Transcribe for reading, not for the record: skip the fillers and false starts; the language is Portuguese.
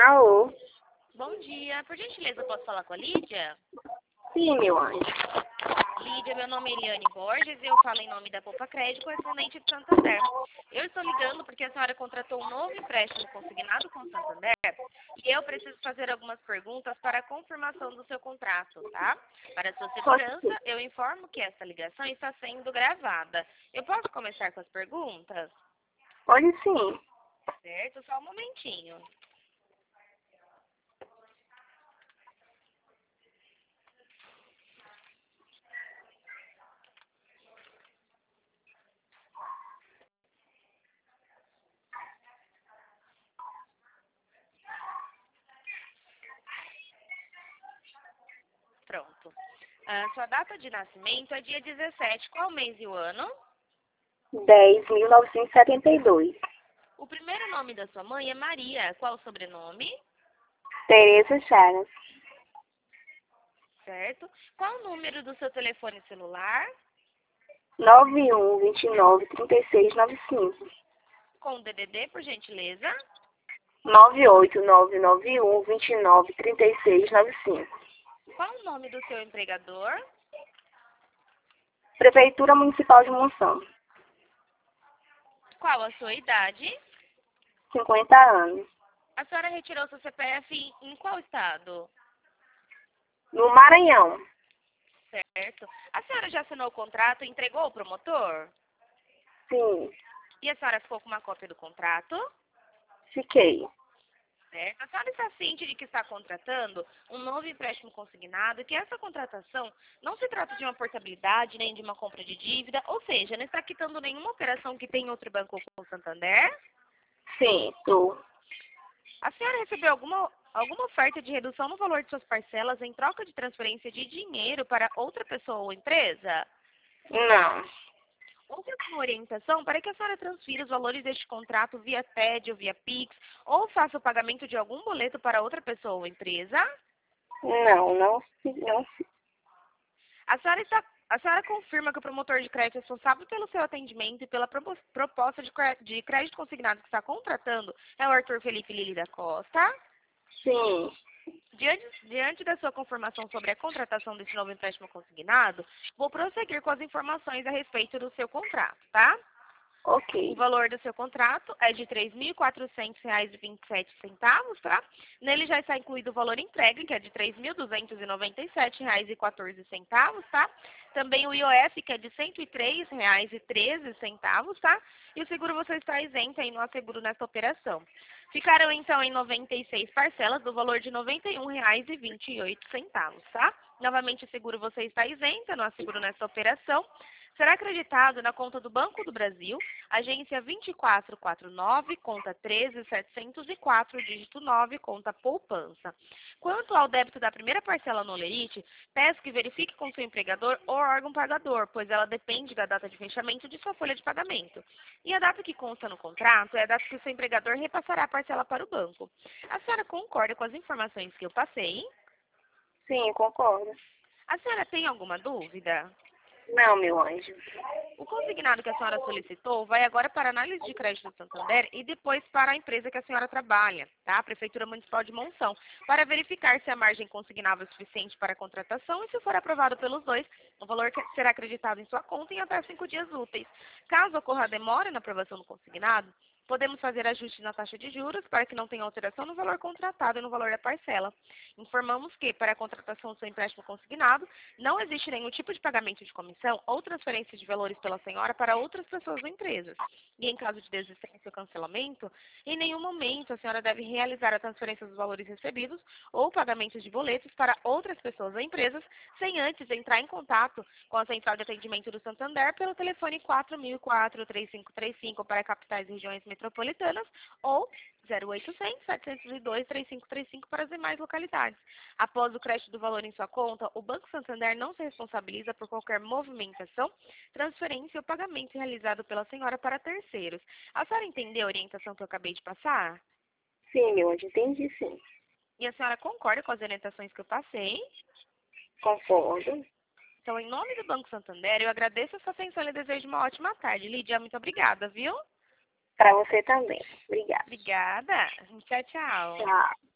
Alô? Bom dia. Por gentileza, eu posso falar com a Lídia? Sim, meu anjo. Lídia, meu nome é Eliane Borges e eu falo em nome da Poupa Crédito, correspondente de Santander. Eu estou ligando porque a senhora contratou um novo empréstimo consignado com o Santander e eu preciso fazer algumas perguntas para a confirmação do seu contrato, tá? Para sua segurança, eu informo que essa ligação está sendo gravada. Eu posso começar com as perguntas? Pode sim. Certo? Só um momentinho. Pronto. Sua data de nascimento é dia 17. Qual mês e o ano? 10.972. O primeiro nome da sua mãe é Maria. Qual o sobrenome? Tereza Chagas. Certo. Qual o número do seu telefone celular? 91293695. Com o DDD, por gentileza. 98991293695. Qual o nome do seu empregador? Prefeitura Municipal de Monção. Qual a sua idade? 50 anos. A senhora retirou seu CPF em qual estado? No Maranhão. Certo. A senhora já assinou o contrato e entregou ao promotor? Sim. E a senhora ficou com uma cópia do contrato? Fiquei. Certo. A senhora está ciente de que está contratando um novo empréstimo consignado e que essa contratação não se trata de uma portabilidade nem de uma compra de dívida, ou seja, não está quitando nenhuma operação que tem em outro banco com o Santander? Sim, tô. A senhora recebeu alguma oferta de redução no valor de suas parcelas em troca de transferência de dinheiro para outra pessoa ou empresa? Não. Houve alguma orientação para que a senhora transfira os valores deste contrato via TED ou via Pix, ou faça o pagamento de algum boleto para outra pessoa ou empresa? Não. A senhora confirma que o promotor de crédito responsável pelo seu atendimento e pela proposta de crédito consignado que está contratando é o Arthur Felipe Lili da Costa? Sim. Diante da sua confirmação sobre a contratação desse novo empréstimo consignado, vou prosseguir com as informações a respeito do seu contrato, tá? Ok. O valor do seu contrato é de R$ 3.400,27, tá? Nele já está incluído o valor entregue, que é de R$ 3.297,14, tá? Também o IOF, que é de R$ 103,13, tá? E o seguro você está isento aí no asseguro nessa operação. Ficaram, então, em 96 parcelas do valor de R$ 91,28, tá? Novamente, o seguro você está isenta no asseguro nessa operação. Será acreditado na conta do Banco do Brasil, agência 2449, conta 13704, dígito 9, conta poupança. Quanto ao débito da primeira parcela no Olerite, peço que verifique com seu empregador ou órgão pagador, pois ela depende da data de fechamento de sua folha de pagamento. E a data que consta no contrato é a data que o seu empregador repassará a parcela para o banco. A senhora concorda com as informações que eu passei? Sim, concordo. A senhora tem alguma dúvida? Não, meu anjo. O consignado que a senhora solicitou vai agora para a análise de crédito do Santander e depois para a empresa que a senhora trabalha, tá? A Prefeitura Municipal de Monção, para verificar se a margem consignável é suficiente para a contratação e, se for aprovado pelos dois, o valor será acreditado em sua conta em até 5 dias úteis. Caso ocorra demora na aprovação do consignado, podemos fazer ajuste na taxa de juros para que não tenha alteração no valor contratado e no valor da parcela. Informamos que, para a contratação do seu empréstimo consignado, não existe nenhum tipo de pagamento de comissão ou transferência de valores pela senhora para outras pessoas ou empresas. E em caso de desistência ou cancelamento, em nenhum momento a senhora deve realizar a transferência dos valores recebidos ou pagamentos de boletos para outras pessoas ou empresas sem antes entrar em contato com a Central de Atendimento do Santander pelo telefone 4004-3535 para capitais e regiões metropolitanas ou 0800-702-3535 para as demais localidades. Após o crédito do valor em sua conta, o Banco Santander não se responsabiliza por qualquer movimentação, transferência ou pagamento realizado pela senhora para terceiros. A senhora entendeu a orientação que eu acabei de passar? Sim, meu anjo, entendi sim. E a senhora concorda com as orientações que eu passei? Concordo. Então, em nome do Banco Santander, eu agradeço a sua atenção e desejo uma ótima tarde. Lídia, muito obrigada, viu? Para você também. Obrigada. Obrigada. Tchau, tchau. Tchau.